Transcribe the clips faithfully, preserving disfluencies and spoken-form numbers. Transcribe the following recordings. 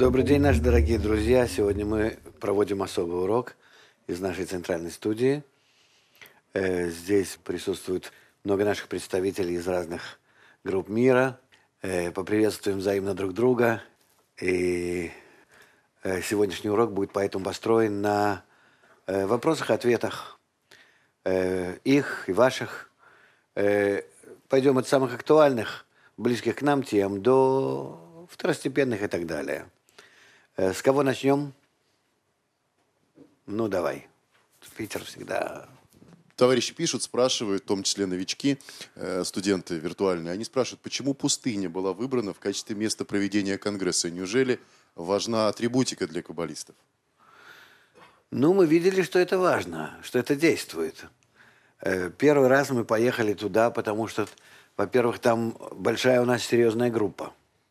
Добрый день, наши дорогие друзья. Сегодня мы проводим особый урок из нашей центральной студии. Э, Здесь присутствует много наших представителей из разных групп мира. Э, Поприветствуем взаимно друг друга. И э, сегодняшний урок будет поэтому построен на э, вопросах и ответах. Э, Их и ваших. Э, Пойдем от самых актуальных, близких к нам тем, до второстепенных и так далее. Э, С кого начнем? Ну, давай. Питер всегда... Товарищи пишут, спрашивают, в том числе новички, э, студенты виртуальные, они спрашивают, почему пустыня была выбрана в качестве места проведения конгресса? Неужели важна атрибутика для каббалистов? Ну, мы видели, что это важно, что это действует. Э, Первый раз мы поехали туда, потому что, во-первых, там большая у нас серьезная группа.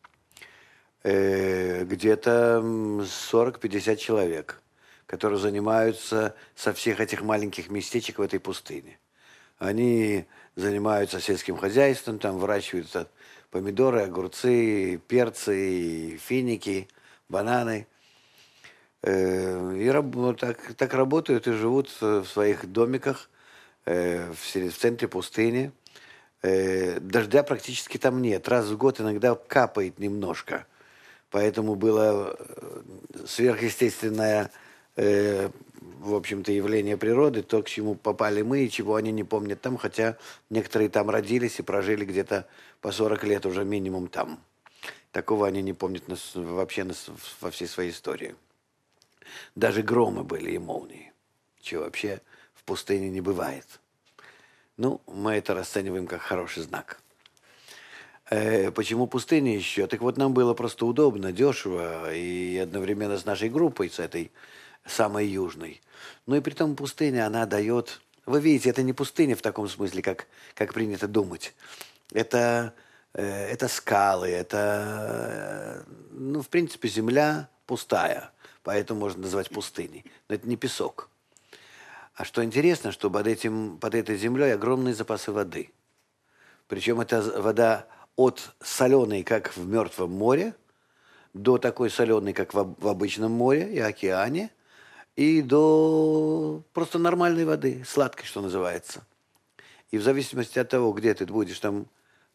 Э, Где-то м, сорок-пятьдесят человек, которые занимаются со всех этих маленьких местечек в этой пустыне. Они занимаются сельским хозяйством, там выращивают э, помидоры, огурцы, перцы, финики, бананы. Э, И раб- вот так, так работают и живут э, в своих домиках э, в се- в центре пустыни. Э, Дождя практически там нет. Раз в год иногда капает немножко. Поэтому было э, сверхъестественное, э, в общем-то, явление природы, то, к чему попали мы и чего они не помнят там, хотя некоторые там родились и прожили где-то по сорок лет уже минимум там. Такого они не помнят на с- вообще на с- во всей своей истории. Даже громы были и молнии, чего вообще в пустыне не бывает. Ну, мы это расцениваем как хороший знак. Э, Почему пустыня еще? Так вот, нам было просто удобно, дешево и одновременно с нашей группой, с этой самой южной. Ну и при том пустыня, она дает... Вы видите, это не пустыня в таком смысле, как, как принято думать. Это, э, это скалы, это, э, ну, в принципе, земля пустая, поэтому можно назвать пустыней. Но это не песок. А что интересно, что под, этим, под этой землей огромные запасы воды. Причем это з- вода от соленой, как в Мертвом море, до такой соленой, как в, об- в обычном море и океане, и до просто нормальной воды, сладкой, что называется. И в зависимости от того, где ты будешь там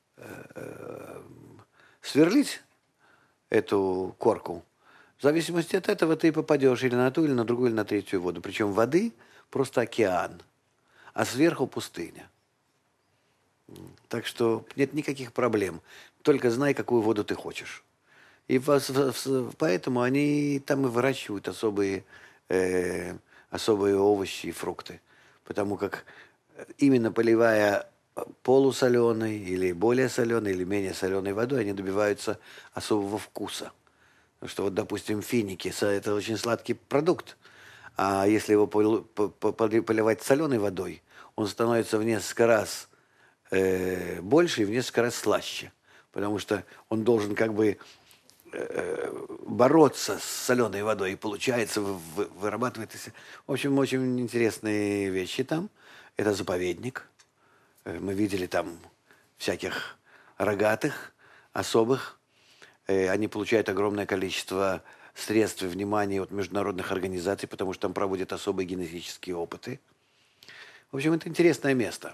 сверлить эту корку, в зависимости от этого ты попадешь или на ту, или на другую, или на третью воду. Причем воды просто океан, а сверху пустыня. Так что нет никаких проблем. Только знай, какую воду ты хочешь. И вас- в- поэтому они там и выращивают особые, э, особые овощи и фрукты. Потому как э, именно поливая э, полусоленой или более соленой, или менее соленой водой, они добиваются особого вкуса. Потому что вот, допустим, финики– со- это очень сладкий продукт. А если его полу- по- по- поли- поливать соленой водой, он становится в несколько раз э, больше и в несколько раз слаще. Потому что он должен как бы бороться с соленой водой, и получается, вы- вы- вырабатывается... В общем, очень интересные вещи там. Это заповедник. Э, Мы видели там всяких рогатых, особых. Э, Они получают огромное количество средств и внимания от международных организаций, потому что там проводят особые генетические опыты. В общем, это интересное место.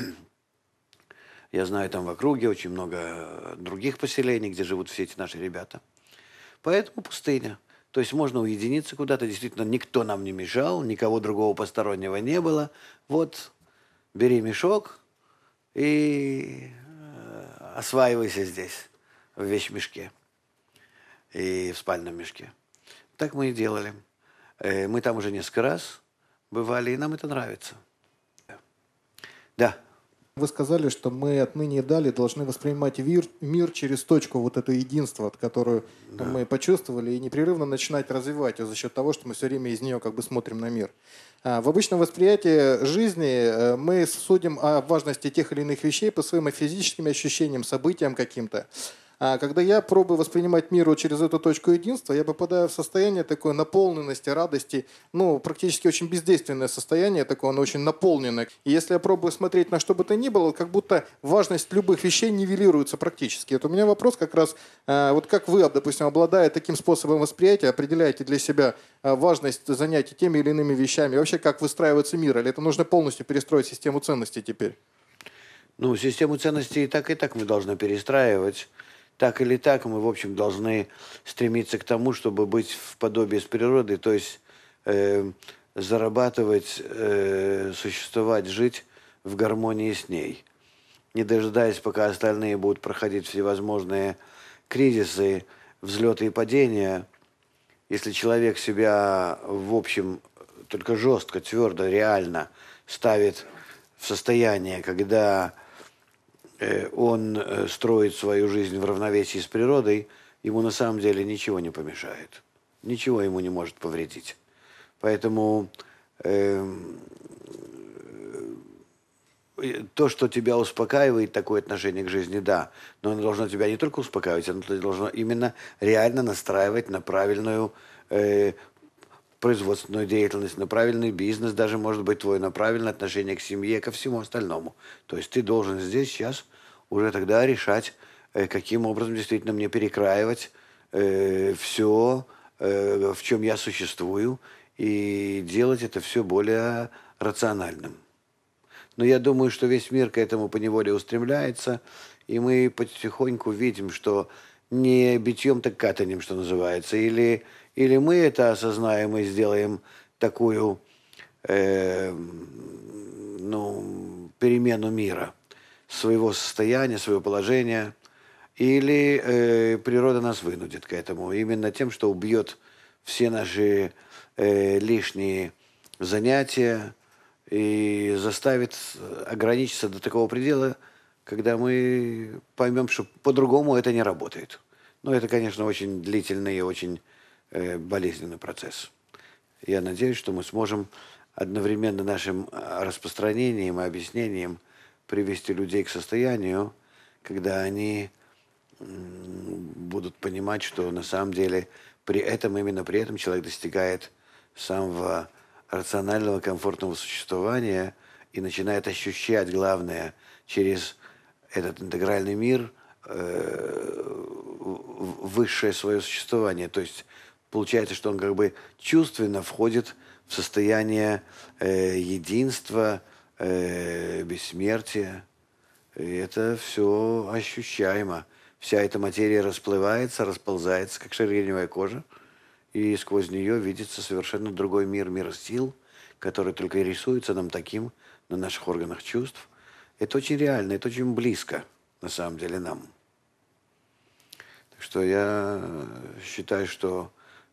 Я знаю, там в округе очень много э, других поселений, где живут все эти наши ребята. Поэтому пустыня. То есть можно уединиться куда-то, действительно, никто нам не мешал, никого другого постороннего не было. Вот, бери мешок и э, осваивайся здесь, в вещмешке и в спальном мешке. Так мы и делали. Э, Мы там уже несколько раз бывали, и нам это нравится. Да. Вы сказали, что мы отныне и далее должны воспринимать мир, мир через точку вот это единство, которую мы почувствовали, и непрерывно начинать развивать ее за счет того, что мы все время из нее как бы смотрим на мир. А В обычном восприятии жизни э, мы судим о важности тех или иных вещей по своим физическим ощущениям, событиям каким-то. А когда я пробую воспринимать мир вот через эту точку единства, я попадаю в состояние такой наполненности, радости, ну, практически очень бездейственное состояние такое, оно очень наполненное. И если я пробую смотреть на что бы то ни было, как будто важность любых вещей нивелируется практически. Это у меня вопрос как раз, а, вот как вы, допустим, обладая таким способом восприятия, определяете для себя а, важность занятий теми или иными вещами, и вообще как выстраивается мир, или это нужно полностью перестроить систему ценностей теперь? Ну, систему ценностей и так, и так мы должны перестраивать. Так или так мы, в общем, должны стремиться к тому, чтобы быть в подобии с природой, то есть э, зарабатывать, э, существовать, жить в гармонии с ней. Не дожидаясь, пока остальные будут проходить всевозможные кризисы, взлеты и падения. Если человек себя, в общем, только жестко, твердо, реально ставит в состояние, когда он строит свою жизнь в равновесии с природой, ему на самом деле ничего не помешает. Ничего ему не может повредить. Поэтому э, то, что тебя успокаивает, такое отношение к жизни, да, но оно должно тебя не только успокаивать, оно должно именно реально настраивать на правильную э, производственную деятельность, на правильный бизнес, даже, может быть, твое, на правильное отношение к семье, ко всему остальному. То есть ты должен здесь сейчас уже тогда решать, э, каким образом действительно мне перекраивать э, все, э, в чем я существую, и делать это все более рациональным. Но я думаю, что весь мир к этому поневоле устремляется, и мы потихоньку видим, что не битьем, так катанием, что называется, или... Или мы это осознаем и сделаем такую э, ну, перемену мира, своего состояния, своего положения, или э, природа нас вынудит к этому. Именно тем, что убьет все наши э, лишние занятия и заставит ограничиться до такого предела, когда мы поймем, что по-другому это не работает. Но это, конечно, очень длительный и очень болезненный процесс. Я надеюсь, что мы сможем одновременно нашим распространением и объяснением привести людей к состоянию, когда они будут понимать, что на самом деле при этом, именно при этом человек достигает самого рационального, комфортного существования и начинает ощущать, главное, через этот интегральный мир э, высшее свое существование. То есть получается, что он как бы чувственно входит в состояние э, единства, э, бессмертия. И это все ощущаемо. Вся эта материя расплывается, расползается, как шершавая кожа. И сквозь нее видится совершенно другой мир, мир сил, который только и рисуется нам таким на наших органах чувств. Это очень реально, это очень близко, на самом деле, нам. Так что я считаю, что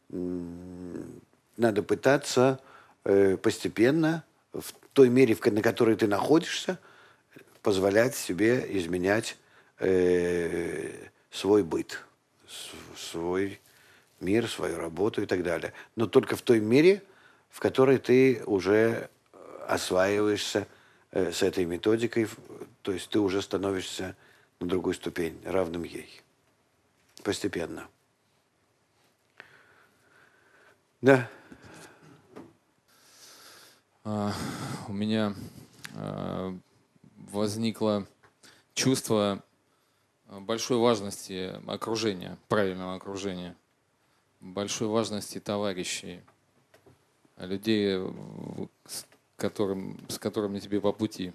надо пытаться э, постепенно, в той мере, в, на которой ты находишься, позволять себе изменять э, свой быт, свой мир, свою работу и так далее. Но только в той мере, в которой ты уже осваиваешься э, с этой методикой, то есть ты уже становишься на другую ступень, равным ей. Постепенно. Да. А, у меня а, возникло чувство большой важности окружения, правильного окружения, большой важности товарищей, людей, с, которым, с которыми тебе по пути.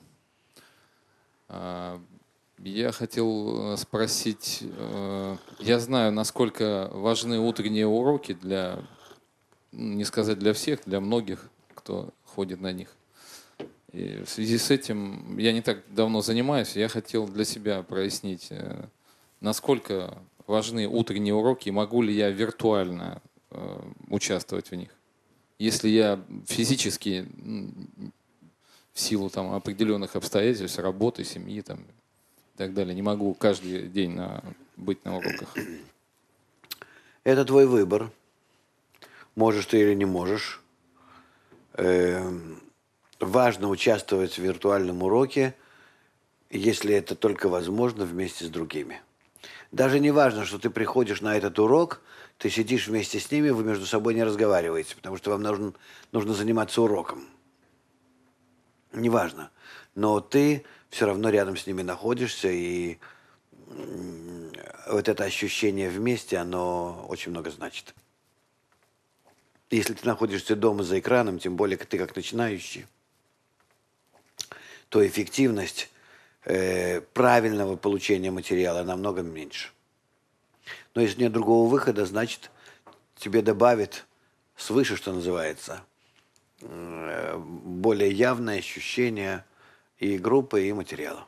А, я хотел спросить, я знаю, насколько важны утренние уроки для, не сказать для всех, для многих, кто ходит на них. И в связи с этим я не так давно занимаюсь, я хотел для себя прояснить, насколько важны утренние уроки, и могу ли я виртуально э, участвовать в них. Если я физически, в силу там, определенных обстоятельств, работы, семьи там, и так далее, не могу каждый день на, быть на уроках. Это твой выбор. Можешь ты или не можешь. Эм, важно участвовать в виртуальном уроке, если это только возможно, вместе с другими. Даже не важно, что ты приходишь на этот урок, ты сидишь вместе с ними, вы между собой не разговариваете, потому что вам нужно, нужно заниматься уроком. Неважно. Но ты все равно рядом с ними находишься, и м, вот это ощущение вместе, оно очень много значит. Если ты находишься дома за экраном, тем более ты как начинающий, то эффективность э, правильного получения материала намного меньше. Но если нет другого выхода, значит, тебе добавит свыше, что называется, э, более явное ощущение и группы, и материала.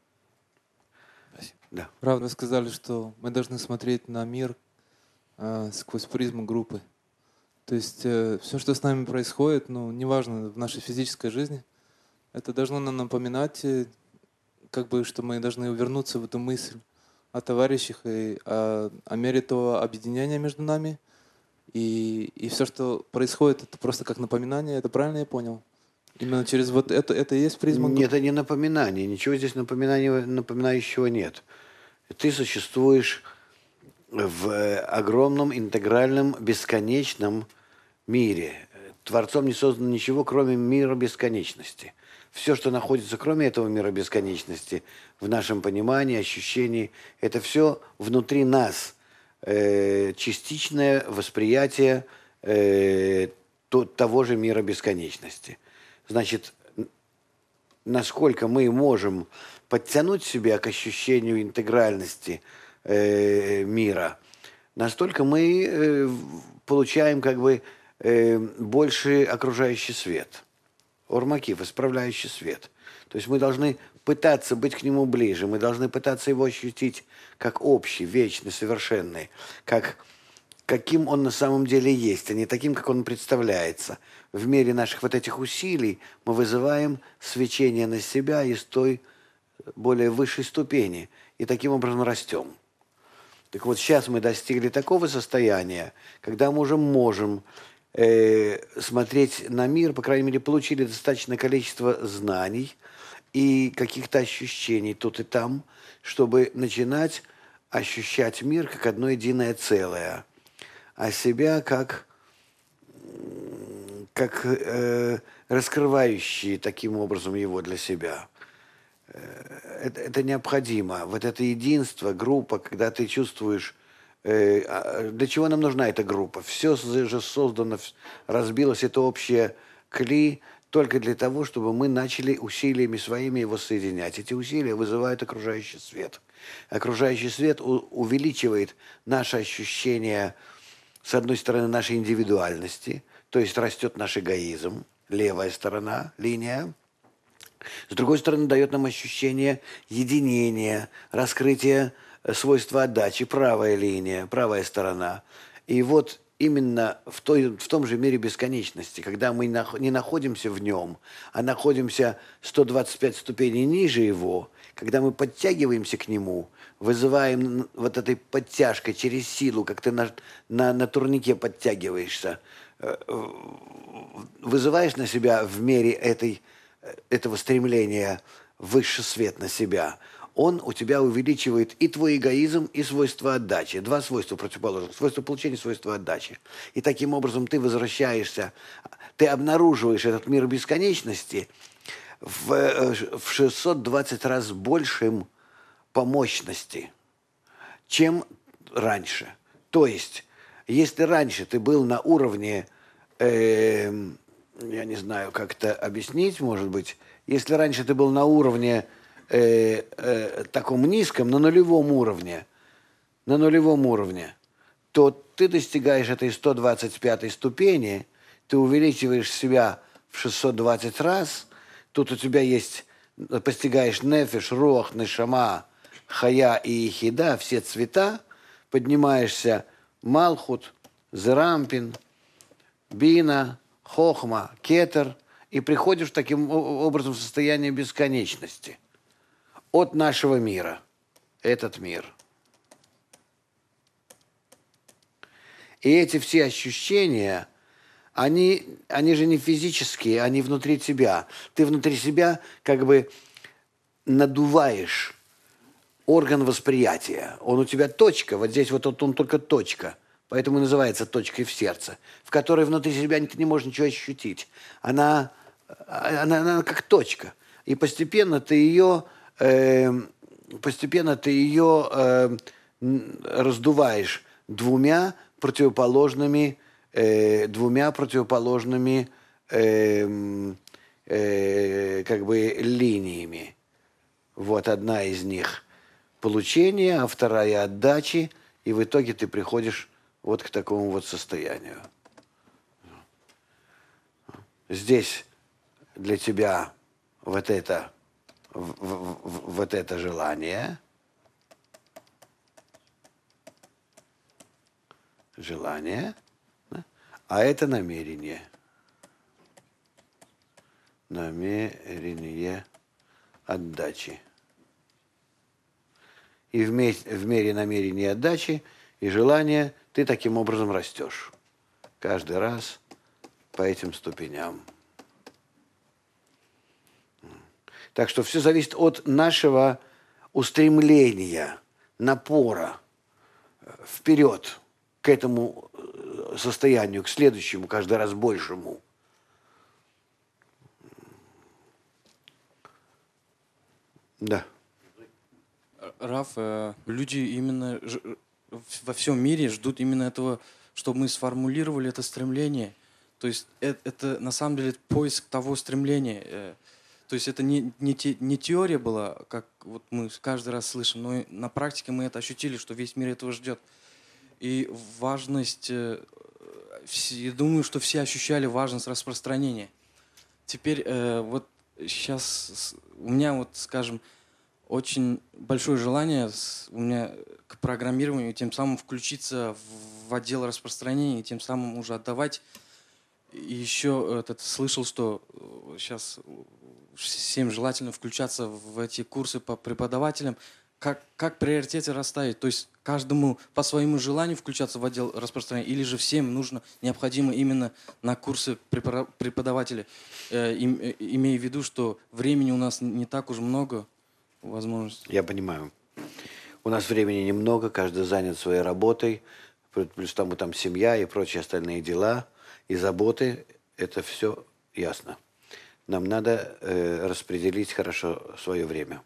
Спасибо. Да. Правда, вы сказали, что мы должны смотреть на мир э, сквозь призму группы. То есть э, все, что с нами происходит, ну, неважно, в нашей физической жизни, это должно нам напоминать, э, как бы, что мы должны вернуться в эту мысль о товарищах и о, о мере того объединения между нами. И, и все, что происходит, это просто как напоминание. Это правильно я понял? Именно через вот это, это и есть призма группы? Нет, это не напоминание. Ничего здесь напоминания, напоминающего нет. Ты существуешь в огромном, интегральном, бесконечном мире. Творцом не создано ничего, кроме мира бесконечности. Все, что находится кроме этого мира бесконечности, в нашем понимании, ощущении, это все внутри нас. Э, частичное восприятие э, то, того же мира бесконечности. Значит, насколько мы можем подтянуть себя к ощущению интегральности э, мира, настолько мы э, получаем как бы э, больше окружающий свет. Ормакив, исправляющий свет. То есть мы должны пытаться быть к нему ближе, мы должны пытаться его ощутить как общий, вечный, совершенный, как каким он на самом деле есть, а не таким, как он представляется. В мере наших вот этих усилий мы вызываем свечение на себя из той более высшей ступени, и таким образом растем. Так вот, сейчас мы достигли такого состояния, когда мы уже можем э, смотреть на мир, по крайней мере, получили достаточное количество знаний и каких-то ощущений тут и там, чтобы начинать ощущать мир как одно единое целое, а себя как, как э, раскрывающие таким образом его для себя. Это, это необходимо. Вот это единство, группа, когда ты чувствуешь, э, для чего нам нужна эта группа. Все же создано, разбилось это общее кли только для того, чтобы мы начали усилиями своими его соединять. Эти усилия вызывают окружающий свет. Окружающий свет у, увеличивает наше ощущение, с одной стороны, нашей индивидуальности, то есть растет наш эгоизм, левая сторона, линия. С другой стороны, дает нам ощущение единения, раскрытия свойства отдачи, правая линия, правая сторона. И вот именно в, той, в том же мире бесконечности, когда мы не находимся в нем, а находимся сто двадцать пять ступеней ниже его, когда мы подтягиваемся к нему, вызываем вот этой подтяжкой через силу, как ты на, на, на турнике подтягиваешься, вызываешь на себя в мере этой, этого стремления высший свет на себя, он у тебя увеличивает и твой эгоизм, и свойство отдачи. Два свойства противоположных. Свойство получения, свойство отдачи. И таким образом ты возвращаешься, ты обнаруживаешь этот мир бесконечности в, в шестьсот двадцать раз большим по мощности, чем раньше. То есть, если раньше ты был на уровне, э, я не знаю, как это объяснить, может быть, если раньше ты был на уровне э, э, таком низком, на нулевом уровне, на нулевом уровне, то ты достигаешь этой сто двадцать пятой ступени, ты увеличиваешь себя в шестьсот двадцать раз, тут у тебя есть, постигаешь нефиш, руах, нешама, хая и ихида, все цвета, поднимаешься малхут, зерампин, бина, хохма, кетер, и приходишь таким образом в состояние бесконечности от нашего мира, этот мир. И эти все ощущения, они, они же не физические, они внутри тебя. Ты внутри себя как бы надуваешь орган восприятия. Он у тебя точка, вот здесь вот он, он только точка. Поэтому и называется точкой в сердце, в которой внутри себя ты не можешь ничего ощутить. Она, она, она как точка. И постепенно ты ее, э, постепенно ты ее э, раздуваешь двумя противоположными, э, двумя противоположными э, э, как бы линиями. Вот одна из них получение, а вторая отдачи, и в итоге ты приходишь вот к такому вот состоянию. Здесь для тебя вот это, в, в, в, вот это желание, желание, да? А это намерение. Намерение отдачи. И в, ме- в мере намерения отдачи и желания ты таким образом растешь. Каждый раз по этим ступеням. Так что все зависит от нашего устремления, напора вперед к этому состоянию, к следующему, каждый раз большему. Да. Раф, э, люди именно ж- во всем мире ждут именно этого, чтобы мы сформулировали это стремление. То есть это, это на самом деле поиск того стремления. э, То есть это не, не, те- не теория была, как вот мы каждый раз слышим, но и на практике мы это ощутили, что весь мир этого ждет. И важность, э, вс- я думаю, что все ощущали важность распространения. Теперь э, вот сейчас у меня вот, скажем, очень большое желание с- у меня к программированию, и тем самым включиться в, в отдел распространения, и тем самым уже отдавать. И еще этот, слышал, что сейчас всем желательно включаться в эти курсы по преподавателям. Как, как приоритеты расставить? То есть каждому по своему желанию включаться в отдел распространения, или же всем нужно, необходимо именно на курсы препара- преподавателя, э, им- э, имея в виду, что времени у нас не так уж много, возможностей. Я понимаю. У нас времени немного, каждый занят своей работой, плюс там и там семья и прочие остальные дела и заботы. Это все ясно. Нам надо э, распределить хорошо свое время.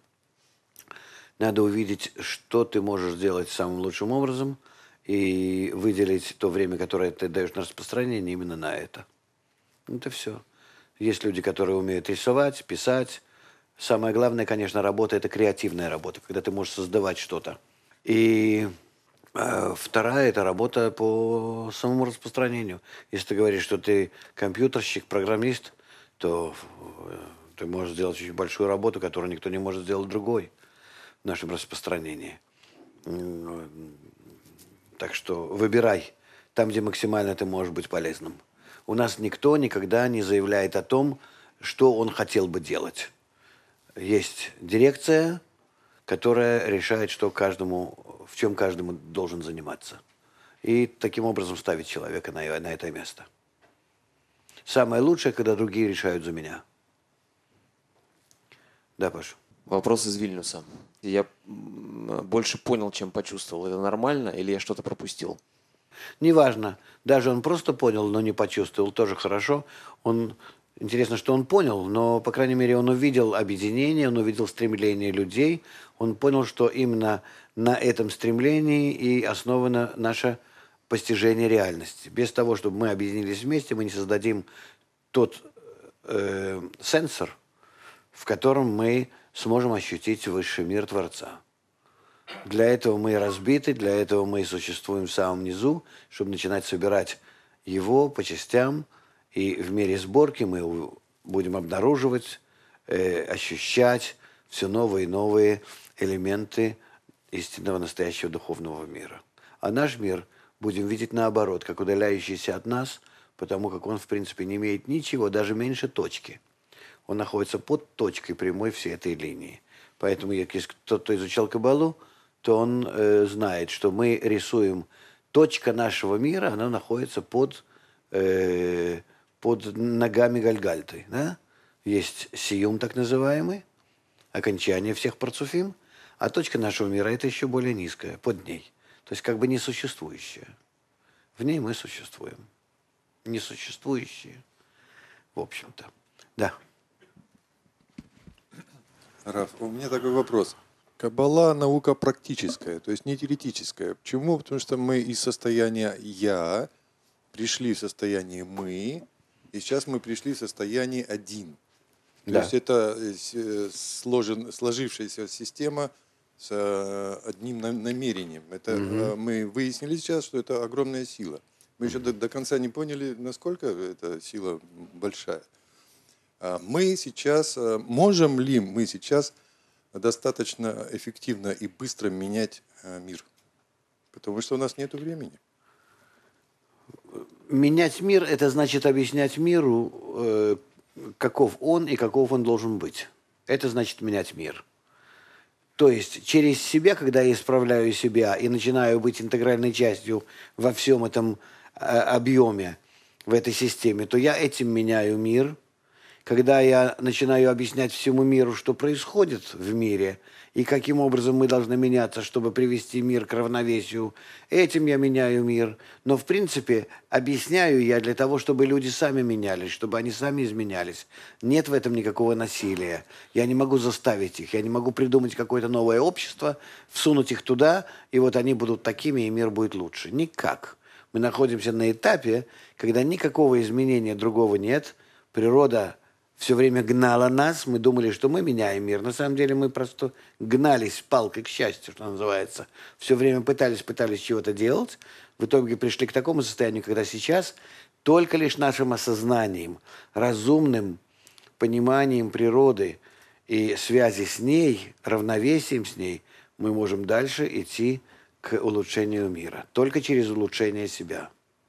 Надо увидеть, что ты можешь сделать самым лучшим образом и выделить то время, которое ты даешь на распространение, именно на это. Это все. Есть люди, которые умеют рисовать, писать. Самое главное, конечно, работа – это креативная работа, когда ты можешь создавать что-то. И э, вторая – это работа по самому распространению. Если ты говоришь, что ты компьютерщик, программист, то э, ты можешь сделать очень большую работу, которую никто не может сделать другой в нашем распространении. М, Так что выбирай там, где максимально ты можешь быть полезным. У нас никто никогда не заявляет о том, что он хотел бы делать. Есть дирекция, которая решает, что каждому, в чем каждому должен заниматься. И таким образом ставить человека на, на это место. Самое лучшее, когда другие решают за меня. Да, Паша? Вопрос из Вильнюса. Я м, больше понял, чем почувствовал. Это нормально или я что-то пропустил? Неважно. Даже он просто понял, но не почувствовал, тоже хорошо. Он, интересно, что он понял, но, по крайней мере, он увидел объединение, он увидел стремление людей, он понял, что именно на этом стремлении и основано наше постижение реальности. Без того, чтобы мы объединились вместе, мы не создадим тот э, сенсор, в котором мы сможем ощутить высший мир Творца. Для этого мы и разбиты, для этого мы и существуем в самом низу, чтобы начинать собирать его по частям, и в мере сборки мы у- будем обнаруживать, э, ощущать все новые и новые элементы истинного настоящего духовного мира. А наш мир будем видеть наоборот, как удаляющийся от нас, потому как он, в принципе, не имеет ничего, даже меньше точки. Он находится под точкой прямой всей этой линии. Поэтому, если кто-то изучал Каббалу, то он э, знает, что мы рисуем точка нашего мира, она находится под, э, под ногами Гальгальты. Да? Есть сиюм, так называемый, окончание всех парцуфим, А точка нашего мира – это еще более низкая, под ней. То есть как бы несуществующая. В ней мы существуем. Несуществующие, в общем-то. Да. Раф, у меня такой вопрос. Каббала – наука практическая, то есть не теоретическая. Почему? Потому что мы из состояния «я» пришли в состояние «мы», и сейчас мы пришли в состояние «один». То Да. есть это сложен, сложившаяся система с одним намерением. Это Мгм. мы выяснили сейчас, что это огромная сила. Мы еще до, до конца не поняли, насколько эта сила большая. А Мы сейчас, можем ли мы сейчас достаточно эффективно и быстро менять мир? Потому что у нас нет времени. Менять мир – это значит объяснять миру, э, каков он и каков он должен быть. Это значит менять мир. То есть через себя, когда я исправляю себя и начинаю быть интегральной частью во всем этом э, объеме, в этой системе, то я этим меняю мир. Когда я начинаю объяснять всему миру, что происходит в мире, и каким образом мы должны меняться, чтобы привести мир к равновесию, этим я меняю мир. Но, в принципе, объясняю я для того, чтобы люди сами менялись, чтобы они сами изменялись. Нет в этом никакого насилия. Я не могу заставить их, я не могу придумать какое-то новое общество, всунуть их туда, и вот они будут такими, и мир будет лучше. Никак. Мы находимся на этапе, когда никакого изменения другого нет. Природа все время гнала нас, мы думали, что мы меняем мир. На самом деле мы просто гнались палкой к счастью, что называется. Все время пытались, пытались чего-то делать. В итоге пришли к такому состоянию, когда сейчас только лишь нашим осознанием, разумным пониманием природы и связи с ней, равновесием с ней, мы можем дальше идти к улучшению мира. Только через улучшение себя.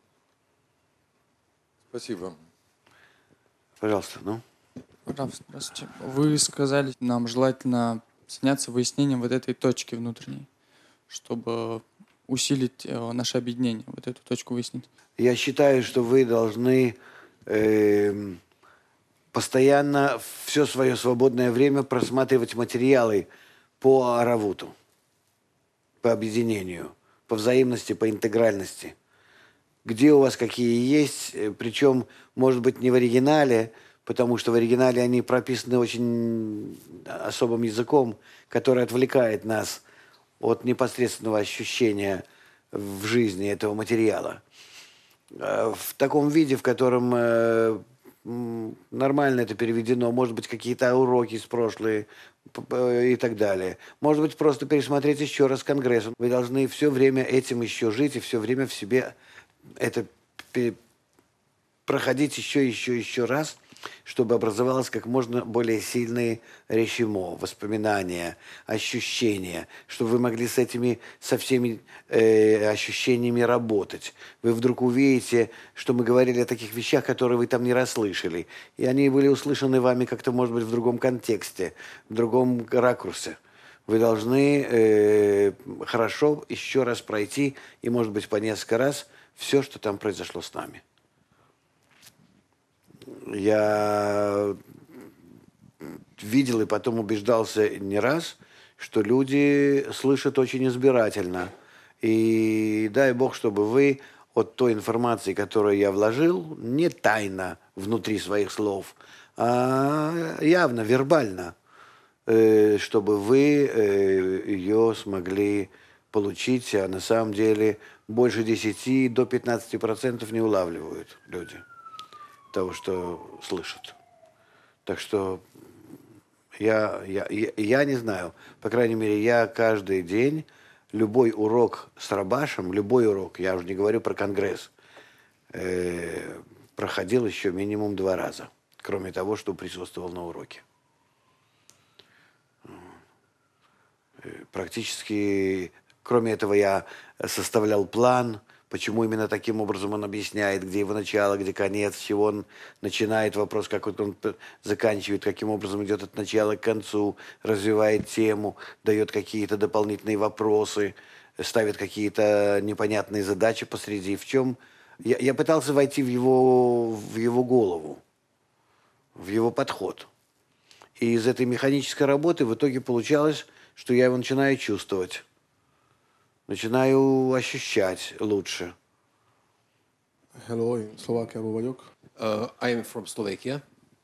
Спасибо. Пожалуйста, ну. Раф, здравствуйте. Вы сказали, нам желательно заняться выяснением вот этой точки внутренней, чтобы усилить э, наше объединение, вот эту точку выяснить. Я считаю, что вы должны э, постоянно все свое свободное время просматривать материалы по Аравуту, по объединению, по взаимности, по интегральности. Где у вас какие есть, причем, может быть, не в оригинале, потому что в оригинале они прописаны очень особым языком, который отвлекает нас от непосредственного ощущения в жизни этого материала. В таком виде, в котором э, нормально это переведено, может быть, какие-то уроки из прошлого и так далее. Может быть, просто пересмотреть еще раз Конгресс. Вы должны все время этим еще жить и все время в себе это проходить еще, еще, еще раз, чтобы образовалось как можно более сильные решимо, воспоминания, ощущения, чтобы вы могли с этими, со всеми э, ощущениями работать. Вы вдруг увидите, что мы говорили о таких вещах, которые вы там не расслышали, и они были услышаны вами как-то, может быть, в другом контексте, в другом ракурсе. Вы должны э, хорошо еще раз пройти, и, может быть, по несколько раз, все, что там произошло с нами. Я видел и потом убеждался не раз, что люди слышат очень избирательно. И дай Бог, чтобы вы от той информации, которую я вложил, не тайно внутри своих слов, а явно, вербально, чтобы вы ее смогли получить, а на самом деле больше десяти до пятнадцати процентов не улавливают люди того, что слышат. Так что я, я, я, я не знаю, по крайней мере, я каждый день, любой урок с Рабашем, любой урок, я уже не говорю про Конгресс, э, проходил еще минимум два раза, кроме того, что присутствовал на уроке. Практически, кроме этого, я составлял план, почему именно таким образом он объясняет, где его начало, где конец, с чего он начинает вопрос, как вот он заканчивает, каким образом идет от начала к концу, развивает тему, дает какие-то дополнительные вопросы, ставит какие-то непонятные задачи посреди. В чем? Я, я пытался войти в его, в его голову, в его подход. И из этой механической работы в итоге получалось, что я его начинаю чувствовать, начинаю ощущать лучше. Hello, én Szlovákiából vagyok. Uh, I am from Slovakia.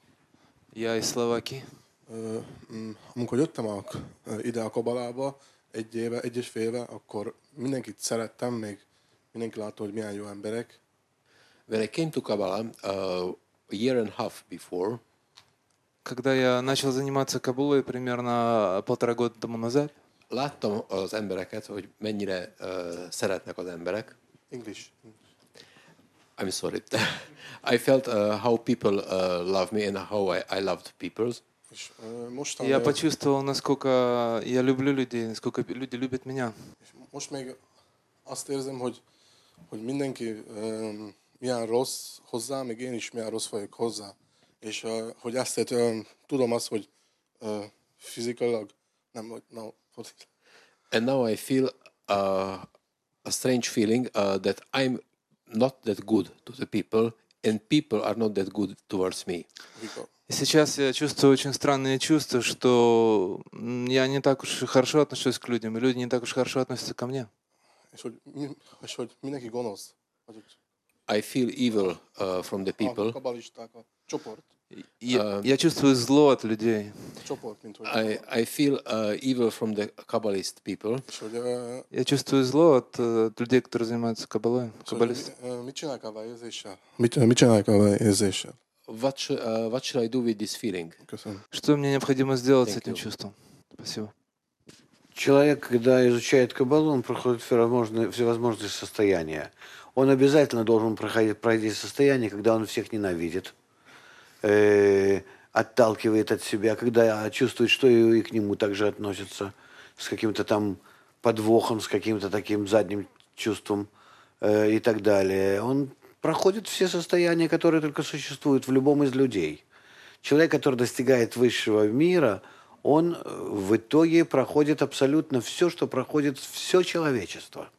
Я из Словакии. Ö, mm, Amikor jöttem a, ide a Kabalába egy éve, egy és fél éve, akkor mindenkit szerettem, még mindenki látta, hogy milyen jó emberek. When I came to Kabbalah uh, a year and a half before, Когда я начал заниматься Кабулой примерно полтора года тому назад, láttam az embereket, hogy mennyire uh, szeretnek az emberek. English. I'm sorry. I felt uh, how people uh, love me and how I, I loved people. És ö, mostan, я ö, почувствовал, насколько я люблю людей, насколько люди любят меня. és most még azt érzem, hogy, hogy mindenki ö, milyen rossz hozzá, még én is milyen rossz vagyok hozzá. És ö, hogy ezt ö, tudom azt, hogy ö, fizikailag nem, hogy no, And now I feel uh, a strange feeling uh, that I'm not that good to the people and people are not that good towards me. И сейчас я чувствую очень странные чувства, что м, я не так уж и хорошо отношусь к людям, и люди не так уж хорошо относятся ко мне. és hogy, mi, és hogy mindenki gonosz. Hogy I feel evil uh, from the a people. kabalisták, a csoport. Я, я чувствую зло от людей. Csoport, mint hogy... I, I feel uh, evil from the Kabbalist people. És hogy, ö, Я чувствую зло от, э, от людей, которые занимаются каббалой, és hogy каббалисты. mi- ö, mit csinálják avval érzéssel? Mit, mit csinálják avval érzéssel? What, sh- uh, what should I do with this feeling? Köszönöm. Что мне необходимо сделать с Thank этим you. чувством? Спасибо. Человек, когда изучает Каббалу, он проходит всевозможные, всевозможные состояния. Он обязательно должен проходить, пройти состояние, когда он всех ненавидит, э, отталкивает от себя, когда чувствует, что и, и к нему также относятся, с каким-то там подвохом, с каким-то таким задним чувством э, и так далее. Он проходит все состояния, которые только существуют в любом из людей. Человек, который достигает высшего мира, он в итоге проходит абсолютно все, что проходит все человечество.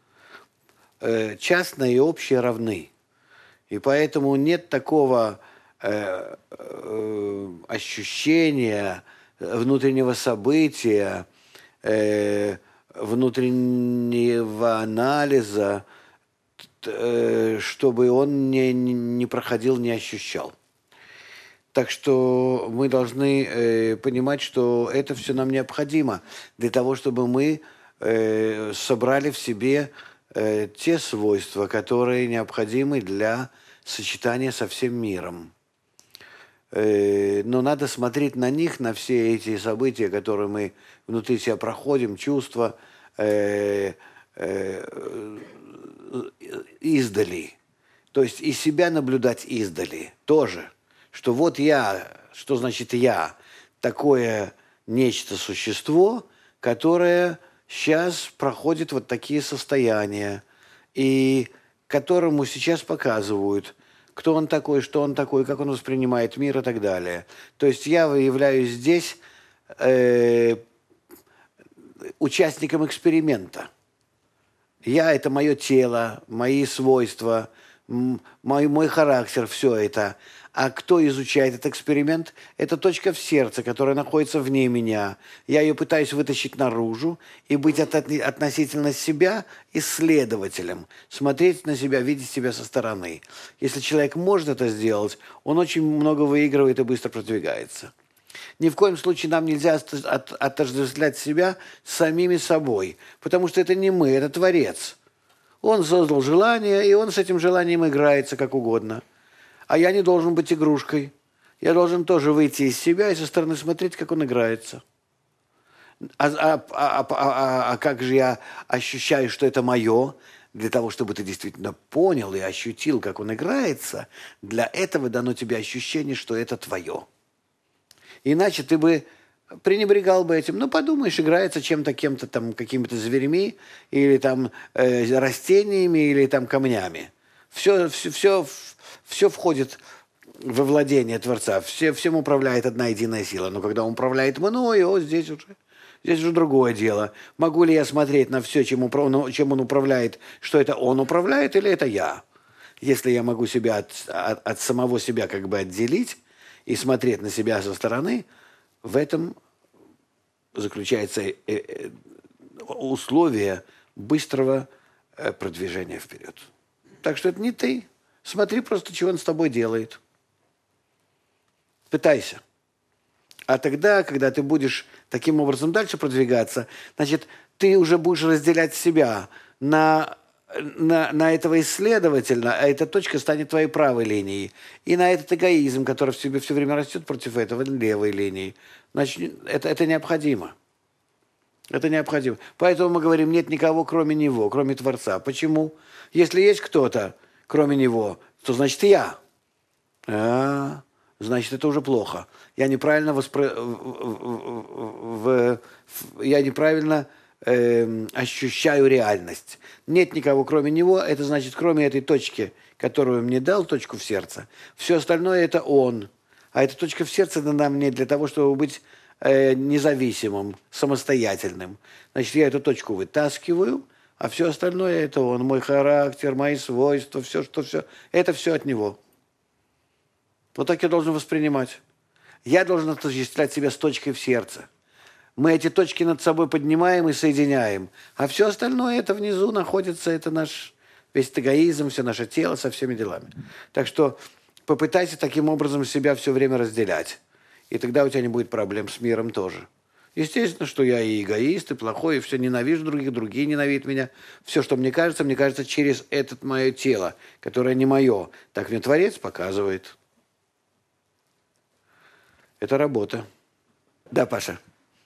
Э, частное и общее равны. И поэтому нет такого э, э, ощущения внутреннего события, э, внутреннего анализа, э, чтобы он не, не проходил, не ощущал. Так что мы должны э, понимать, что это все нам необходимо для того, чтобы мы э, собрали в себе э, те свойства, которые необходимы для сочетания со всем миром. Э, но надо смотреть на них, на все эти события, которые мы внутри себя проходим, чувства, э, э, издали. То есть и себя наблюдать издали тоже. Что вот я, что значит я, такое нечто существо, которое сейчас проходит вот такие состояния, и которому сейчас показывают, кто он такой, что он такой, как он воспринимает мир и так далее. То есть я являюсь здесь э, участником эксперимента. Я – это мое тело, мои свойства, м- мой, мой характер, все это. А кто изучает этот эксперимент? Это точка в сердце, которая находится вне меня. Я ее пытаюсь вытащить наружу и быть от, от, относительно себя исследователем. Смотреть на себя, видеть себя со стороны. Если человек может это сделать, он очень много выигрывает и быстро продвигается. Ни в коем случае нам нельзя от, от, отождествлять себя с самими собой, потому что это не мы, это Творец. Он создал желание, и он с этим желанием играется как угодно. А я не должен быть игрушкой. Я должен тоже выйти из себя и со стороны смотреть, как он играется. А, а, а, а, а, а как же я ощущаю, что это мое? Для того, чтобы ты действительно понял и ощутил, как он играется, для этого дано тебе ощущение, что это твое. Иначе ты бы пренебрегал бы этим. Ну, подумаешь, играется чем-то, кем-то там, какими-то зверями, или там э, растениями, или там камнями. Все, все, все, все входит во владение Творца. Все, всем управляет одна единая сила. Но когда он управляет мной, о, здесь уже, здесь уже другое дело. Могу ли я смотреть на все, чем, управ... чем он управляет, что это он управляет или это я? Если я могу себя от, от, от самого себя как бы отделить и смотреть на себя со стороны, в этом заключается э, э, условие быстрого э, продвижения вперед. Так что это не ты. Смотри просто, чего он с тобой делает. Пытайся. А тогда, когда ты будешь таким образом дальше продвигаться, значит, ты уже будешь разделять себя на, на, на этого исследователя, а эта точка станет твоей правой линией. И на этот эгоизм, который в тебе все время растет против этого, левой линии. Значит, это, это необходимо. Это необходимо. Поэтому мы говорим, нет никого, кроме Него, кроме Творца. Почему? Если есть кто-то, кроме Него, то значит и я. А, значит, это уже плохо. Я неправильно, воспро... в... я неправильно э, ощущаю реальность. Нет никого, кроме Него. Это значит, кроме этой точки, которую мне дал, точку в сердце, все остальное – это Он. А эта точка в сердце дана мне для того, чтобы быть э, независимым, самостоятельным. Значит, я эту точку вытаскиваю, а все остальное – это Он. Мой характер, мои свойства, все, что все. Это все от Него. Вот так я должен воспринимать. Я должен отождествлять себя с точкой в сердце. Мы эти точки над собой поднимаем и соединяем. А все остальное это внизу находится, это наш весь эгоизм, все наше тело со всеми делами. Так что попытайся таким образом себя все время разделять. И тогда у тебя не будет проблем с миром тоже. Естественно, что я и эгоист, и плохой, и все ненавижу других, другие ненавидят меня. Все, что мне кажется, мне кажется через это мое тело, которое не мое. Так мне Творец показывает. Это работа. Да, Паша?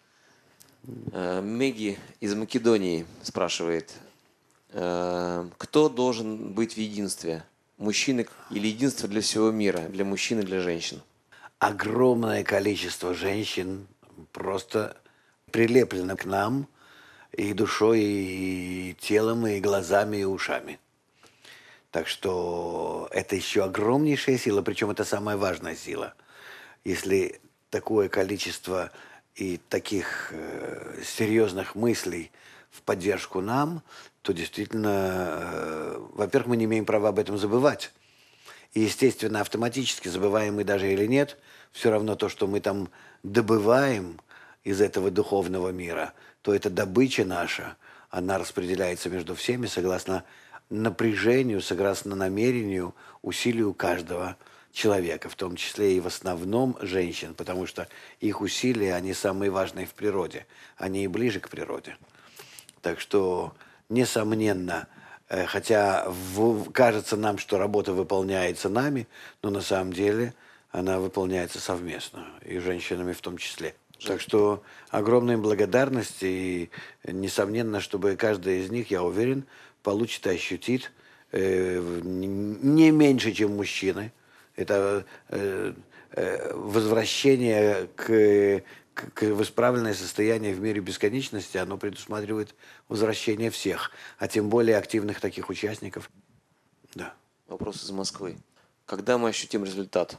Меги из Македонии спрашивает, кто должен быть в единстве? Мужчины или единство для всего мира, для мужчин и для женщин? Огромное количество женщин просто прилеплено к нам и душой, и телом, и глазами, и ушами. Так что это еще огромнейшая сила, причем это самая важная сила. Если такое количество и таких э, серьезных мыслей в поддержку нам, то действительно, э, во-первых, мы не имеем права об этом забывать. И, естественно, автоматически, забываем мы даже или нет, все равно то, что мы там добываем из этого духовного мира, то эта добыча наша, она распределяется между всеми согласно напряжению, согласно намерению, усилию каждого человека, в том числе и в основном женщин, потому что их усилия, они самые важные в природе, они и ближе к природе. Так что, несомненно, хотя в, кажется нам, что работа выполняется нами, но на самом деле она выполняется совместно, и женщинами в том числе. Так что огромная им благодарность, и несомненно, чтобы каждая из них, я уверен, получит и ощутит э, не меньше, чем мужчины. Это э, э, возвращение к, к, к в исправленное состояние в мире бесконечности, оно предусматривает возвращение всех, а тем более активных таких участников. Да. Вопрос из Москвы. Когда мы ощутим результат?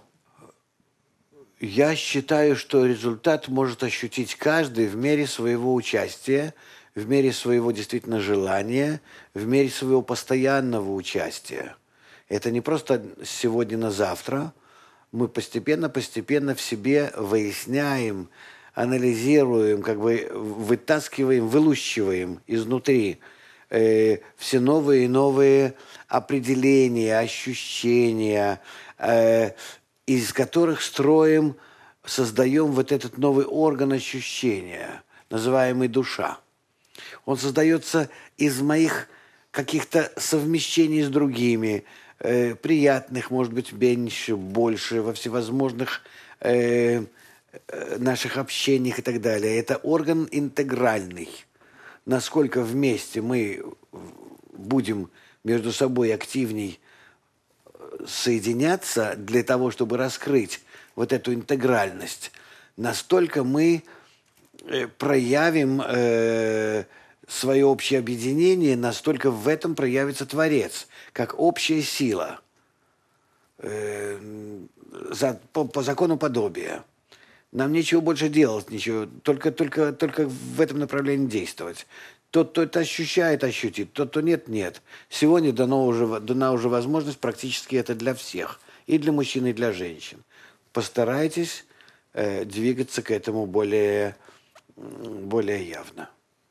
Я считаю, что результат может ощутить каждый в мере своего участия, в мере своего действительно желания, в мере своего постоянного участия. Это не просто с сегодня на завтра. Мы постепенно-постепенно в себе выясняем, анализируем, как бы вытаскиваем, вылущиваем изнутри э, все новые и новые определения, ощущения, э, из которых строим, создаем вот этот новый орган ощущения, называемый душа. Он создается из моих каких-то совмещений с другими, э, приятных, может быть, меньше, больше, во всевозможных э, э, наших общениях и так далее. Это орган интегральный. Насколько вместе мы будем между собой активней соединяться для того, чтобы раскрыть вот эту интегральность, настолько мы э, проявим э, свое общее объединение, настолько в этом проявится Творец, как общая сила э, за, по, по закону подобия. Нам нечего больше делать, ничего, только, только, только в этом направлении действовать. Тот, кто это ощущает, ощутит, тот, кто нет, нет. Сегодня дано уже, дана уже возможность, практически это для всех, и для мужчин, и для женщин. Постарайтесь э, двигаться к этому более более явно.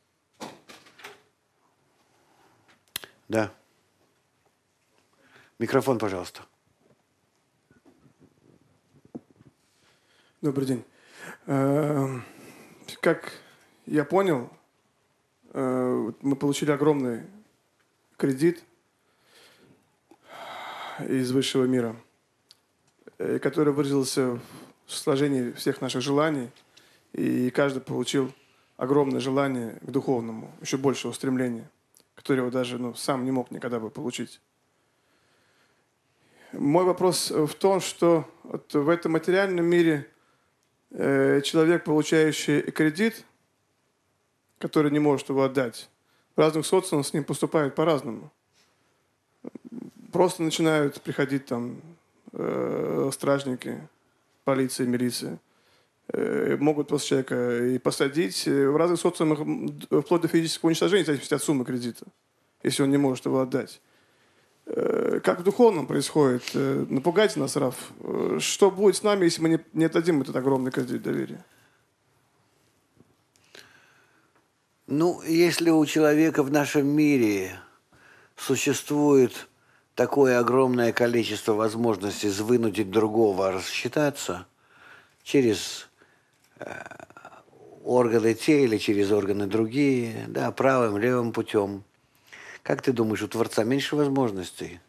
Да. Микрофон, пожалуйста. Добрый день. Э, Как я понял, э, мы получили огромный кредит из высшего мира, э, который выразился в сложении всех наших желаний, и каждый получил огромное желание к духовному, еще большего стремления, которого даже ну, сам не мог никогда бы получить. Мой вопрос в том, что вот в этом материальном мире э, человек, получающий кредит, который не может его отдать, в разных социумах с ним поступают по-разному. Просто начинают приходить там э, стражники, полиция, милиция. Э, могут просто человека и посадить. В разных социумах вплоть до физического уничтожения, в зависимости от суммы кредита, если он не может его отдать. Э, как в духовном происходит? Э, напугайте нас, Раф. Э, что будет с нами, если мы не, не отдадим этот огромный кредит доверия? Ну, если у человека в нашем мире существует такое огромное количество возможностей вынудить другого рассчитаться через э, органы те или через органы другие, да, правым, левым путем. Как ты думаешь, у Творца меньше возможностей?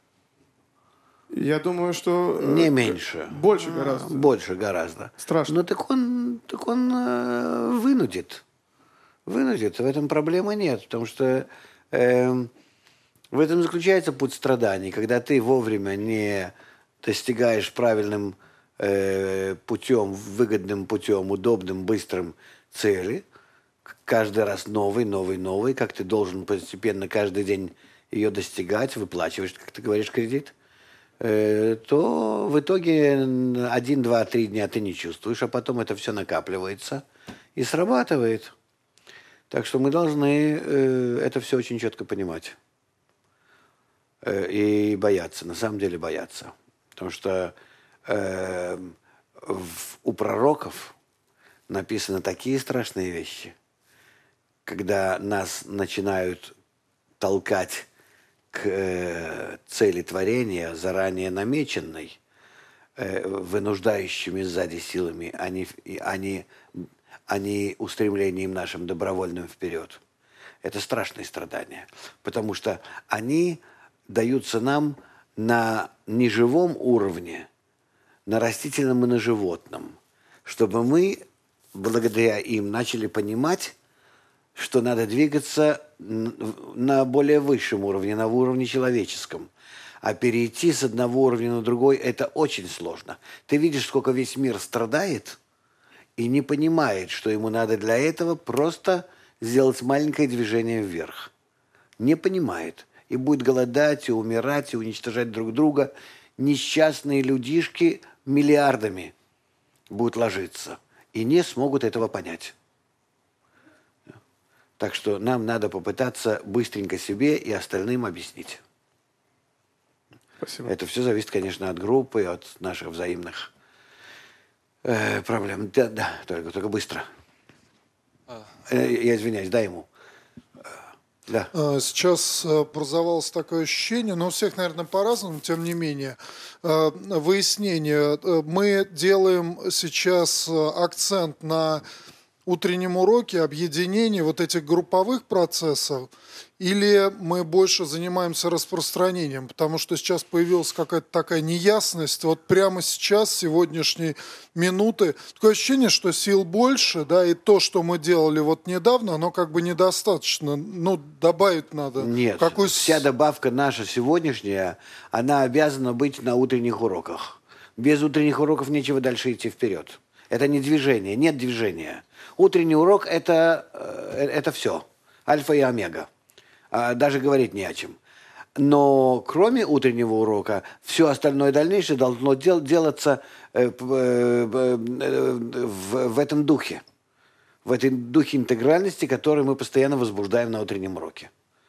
Я думаю, что... э, Не меньше. Больше гораздо. Больше гораздо. Страшно. Ну, так он, так он э, вынудит. Вынудит. В этом проблемы нет, потому что э, в этом заключается путь страданий, когда ты вовремя не достигаешь правильным э, путем, выгодным путем, удобным, быстрым цели, каждый раз новый, новый, новый, как ты должен постепенно каждый день ее достигать, выплачиваешь, как ты говоришь, кредит, э, то в итоге один, два, три дня ты не чувствуешь, а потом это все накапливается и срабатывает. Так что мы должны э, это все очень четко понимать. Э, и бояться, на самом деле бояться. Потому что э, в, у пророков написаны такие страшные вещи, когда нас начинают толкать к э, цели творения, заранее намеченной, э, вынуждающими сзади силами, а не, а не а не устремлением нашим добровольным вперед. Это страшные страдания, потому что они даются нам на неживом уровне, на растительном и на животном, чтобы мы, благодаря им, начали понимать, что надо двигаться на более высшем уровне, на уровне человеческом. А перейти с одного уровня на другой – это очень сложно. Ты видишь, сколько весь мир страдает – и не понимает, что ему надо для этого просто сделать маленькое движение вверх. Не понимает. И будет голодать, и умирать, и уничтожать друг друга. Несчастные людишки миллиардами будут ложиться. И не смогут этого понять. Так что нам надо попытаться быстренько себе и остальным объяснить. Спасибо. Это все зависит, конечно, от группы, от наших взаимных Э, проблем. Да, да, только, только быстро. Э, я извиняюсь, дай ему. Э, да. Сейчас образовалось такое ощущение, но у всех, наверное, по-разному, тем не менее, выяснение. Мы делаем сейчас акцент на утреннем уроке, объединении вот этих групповых процессов, или мы больше занимаемся распространением, потому что сейчас появилась какая-то такая неясность. Вот прямо сейчас, сегодняшней минуты, такое ощущение, что сил больше, да, и то, что мы делали вот недавно, оно как бы недостаточно. Ну, добавить надо. Нет, Какой... вся добавка наша сегодняшняя, она обязана быть на утренних уроках. Без утренних уроков нечего дальше идти вперед. Это не движение, нет движения. Утренний урок это, – это все. Альфа и омега. Даже говорить не о чем. Но кроме утреннего урока, все остальное дальнейшее должно дел, делаться э, э, э, в, в этом духе. В этом духе интегральности, который мы постоянно возбуждаем на утреннем уроке.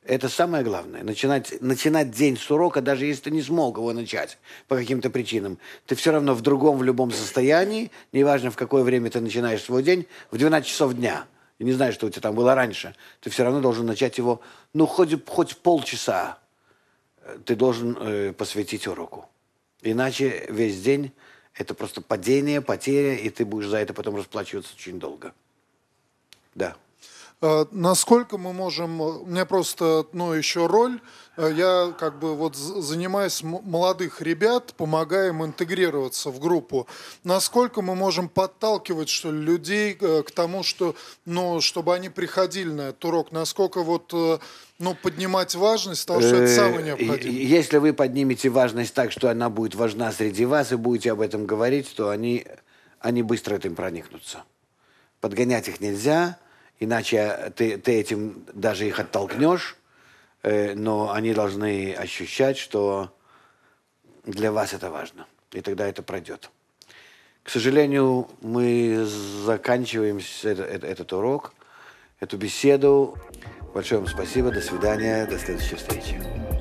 Это самое главное. Начинать, начинать день с урока, даже если ты не смог его начать по каким-то причинам. Ты все равно в другом, в любом состоянии, неважно, в какое время ты начинаешь свой день, в двенадцать часов дня. Я не знаю, что у тебя там было раньше. Ты все равно должен начать его, ну, хоть, хоть полчаса ты должен э, посвятить уроку. Иначе весь день это просто падение, потеря, и ты будешь за это потом расплачиваться очень долго. Да. Э, Насколько мы можем, у меня просто, ну, еще роль, э, я как бы вот з- занимаюсь м- молодых ребят, помогаю им интегрироваться в группу. Насколько мы можем подталкивать, что ли, людей э, к тому, что, ну, чтобы они приходили на этот урок, насколько вот, э, ну, поднимать важность того, что это самое Э, необходимое. и- Если вы поднимете важность так, что она будет важна среди вас, и будете об этом говорить, то они, они быстро этим проникнутся. Подгонять их нельзя, иначе ты, ты этим даже их оттолкнешь, э, но они должны ощущать, что для вас это важно, и тогда это пройдет. К сожалению, мы заканчиваем с- это- это- этот урок, эту беседу. Большое вам спасибо, до свидания, до следующей встречи.